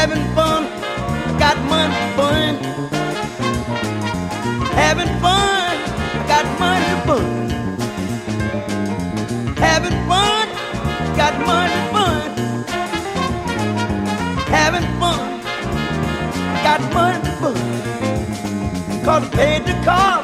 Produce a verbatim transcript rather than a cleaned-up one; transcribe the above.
Having fun, got money to burn. Having fun, got money to burn. Having fun, got money to burn. Having fun, got money to burn. Cause I paid the car